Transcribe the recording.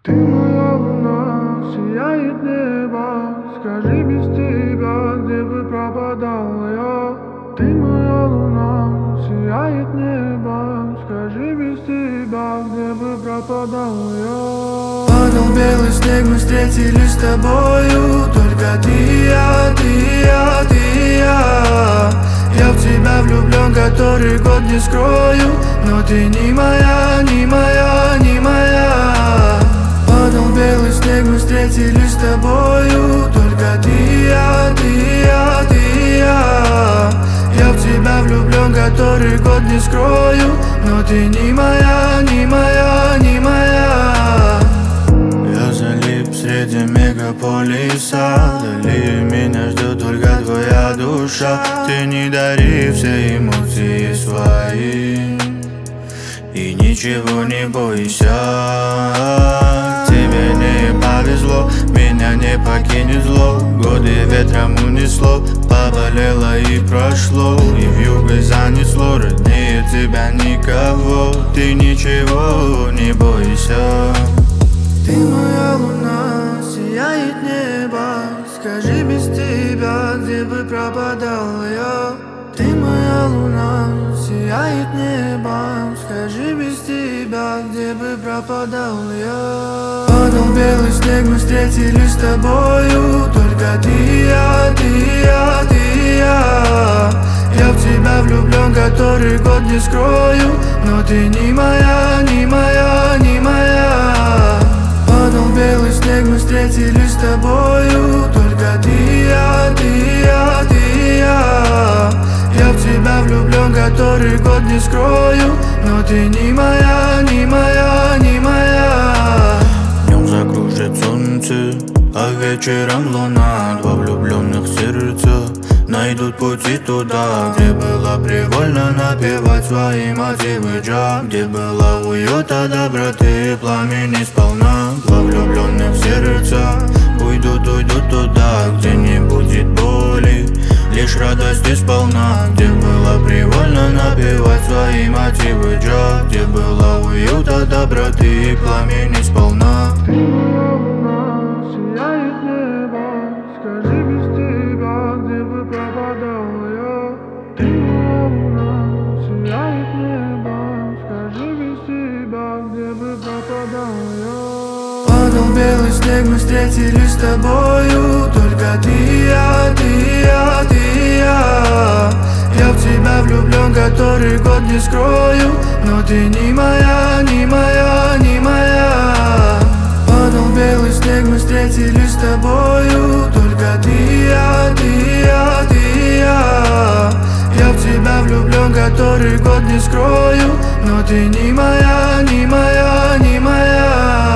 Ты моя луна, сияет небо. Скажи, без тебя, где бы пропадал я? Ты моя луна, сияет небо. Скажи, без тебя, где бы пропадал я? Падал белый снег, мы встретились с тобою. Только ты и я, ты и я, ты и я. Я в тебя влюблен, который год не скрою. Но ты не моя, не моя, не моя. Падал белый снег, мы встретились с тобою. Только ты и я, ты и я, ты и я. Я в тебя влюблен, который год не скрою. Но ты не моя, не моя, не моя. Я залип среди мегаполиса. Вдали меня ждет только твоя душа. Ты не дари все эмоции свои и ничего не бойся. Тебе не повезло, меня не покинет зло. Годы ветром унесло, поболело и прошло. И вьюгой занесло, роднее тебя никого. Ты ничего не бойся. Ты моя луна, сияет небо. Скажи, без тебя, где бы пропадал я? Ты моя луна, сияет небо. Скажи, без тебя, где бы пропадал я? Падал белый снег, мы встретились с тобою. Только ты и я, ты и я, ты и я. Я в тебя влюблен, который год не скрою. Но ты не моя, не моя, не моя. Падал белый снег, мы встретились с тобою. Только ты и я, ты и я, ты и я. Я в тебя влюблен, который год не скрою. Но ты не моя, не моя, не моя. Днем закружит солнце, а вечером луна. Два влюбленных сердца найдут пути туда, где было привольно напевать свои мотивы джа, где было уюта, доброты и пламени сполна. Два влюбленных сердца уйдут туда, где не будет боли, лишь радости сполна. Где было привольно напевать свои мотивы джа, где было уюта, доброты и пламени сполна. Ты моя луна, сияет небо. Скажи, без тебя, где бы пропадал я? Ты моя луна, сияет небо. Скажи, без тебя, где бы пропадал я? Падал белый снег, мы встретились с тобою. Только ты и я, ты и я, ты и я. Я в тебя влюблен, который год не скрою. Но ты не моя, не моя, не моя. Падал белый снег, мы встретились с тобою. Только ты и я, ты и я, ты и я. Я в тебя влюблен, который год не скрою. Но ты не моя, не моя, не моя.